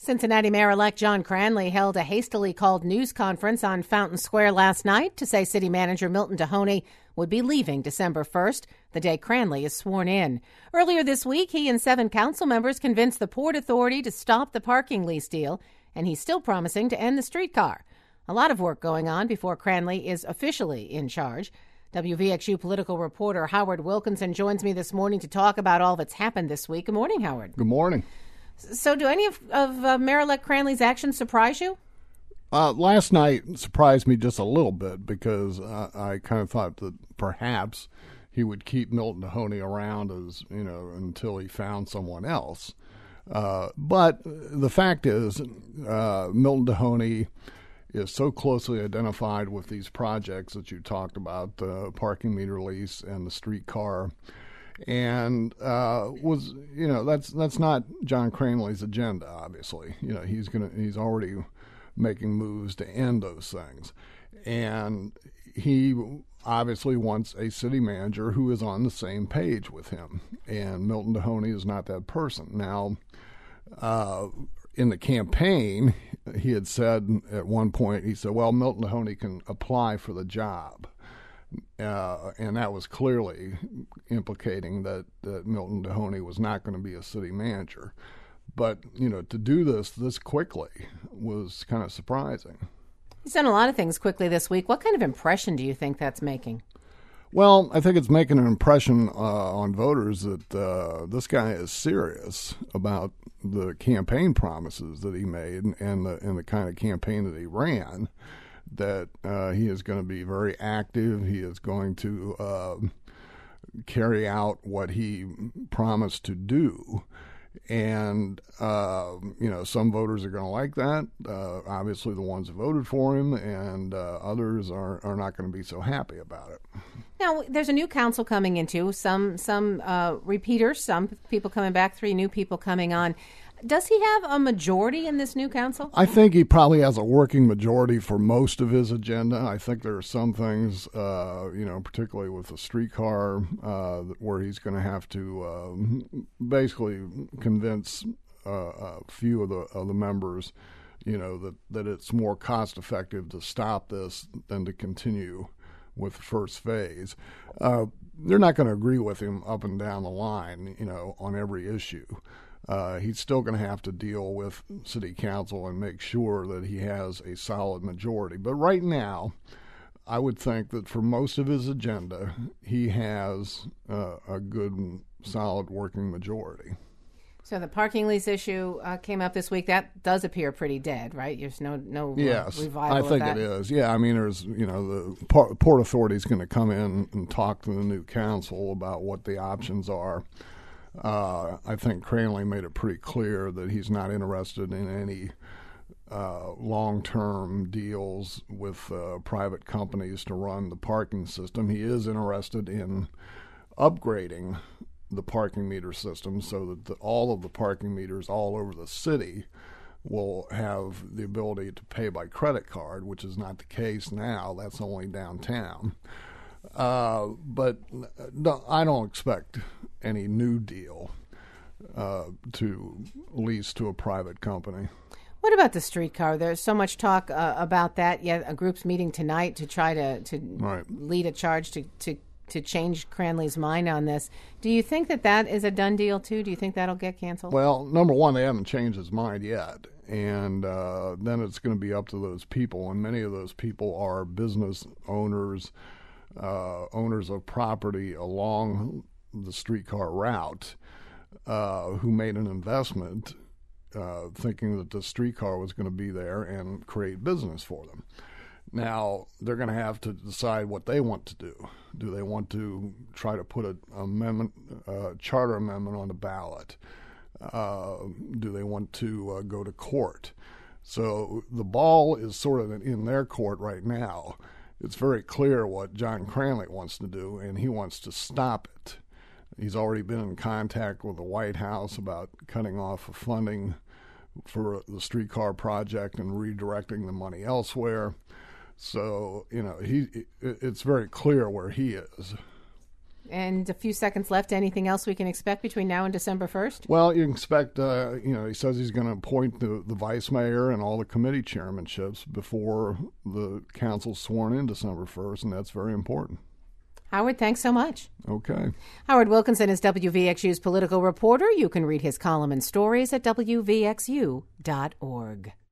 Cincinnati Mayor-elect John Cranley held a hastily called news conference on Fountain Square last night to say City Manager Milton Dohoney would be leaving December 1st, the day Cranley is sworn in. Earlier this week, he and 7 council members convinced the Port Authority to stop the parking lease deal, and he's still promising to end the streetcar. A lot of work going on before Cranley is officially in charge. WVXU political reporter Howard Wilkinson joins me this morning to talk about all that's happened this week. Good morning, Howard. Good morning. So do any of Mayor-elect Cranley's actions surprise you? Last night surprised me just a little bit because I kind of thought that perhaps he would keep Milton Dohoney around until he found someone else. But the fact is, Milton Dohoney is so closely identified with these projects that you talked about, the parking meter lease and the streetcar. And that's not John Cranley's agenda. Obviously, he's already making moves to end those things, and he obviously wants a city manager who is on the same page with him. And Milton Dohoney is not that person. Now, in the campaign, he had said at one point, he said, "Well, Milton Dohoney can apply for the job." And that was clearly implicating that Milton Dohoney was not going to be a city manager. But, to do this quickly was kind of surprising. He's done a lot of things quickly this week. What kind of impression do you think that's making? Well, I think it's making an impression on voters that this guy is serious about the campaign promises that he made and the kind of campaign that he ran. That he is going to be very active. He is going to carry out what he promised to do. And, some voters are going to like that. Obviously, the ones who voted for him, and others are not going to be so happy about it. Now, there's a new council coming into, some repeaters, some people coming back, 3 new people coming on. Does he have a majority in this new council? I think he probably has a working majority for most of his agenda. I think there are some things, particularly with the streetcar, where he's going to have to basically convince a few of the members, that it's more cost effective to stop this than to continue with the first phase. They're not going to agree with him up and down the line, on every issue. He's still going to have to deal with city council and make sure that he has a solid majority. But right now, I would think that for most of his agenda, he has a good, solid working majority. So the parking lease issue came up this week. That does appear pretty dead, right? There's no yes, revival I think of that. it is. Yeah, I mean, there's the Port Authority is going to come in and talk to the new council about what the options are. I think Cranley made it pretty clear that he's not interested in any long-term deals with private companies to run the parking system. He is interested in upgrading the parking meter system so that all of the parking meters all over the city will have the ability to pay by credit card, which is not the case now. That's only downtown. But no, I don't expect any new deal to lease to a private company. What about the streetcar? There's so much talk about that. Yet a group's meeting tonight to try to right. lead a charge to change Cranley's mind on this. Do you think that is a done deal too? Do you think that'll get canceled? Well, number one, they haven't changed his mind yet. And then it's going to be up to those people. And many of those people are business owners, owners of property along the streetcar route, who made an investment thinking that the streetcar was going to be there and create business for them. Now, they're going to have to decide what they want to do. Do they want to try to put a charter amendment on the ballot? Do they want to go to court? So the ball is sort of in their court right now. It's very clear what John Cranley wants to do, and he wants to stop it. He's already been in contact with the White House about cutting off of funding for the streetcar project and redirecting the money elsewhere. So, it's very clear where he is. And a few seconds left. Anything else we can expect between now and December 1st? Well, you can expect, he says he's going to appoint the vice mayor and all the committee chairmanships before the council's sworn in December 1st, and that's very important. Howard, thanks so much. Okay. Howard Wilkinson is WVXU's political reporter. You can read his column and stories at WVXU.org.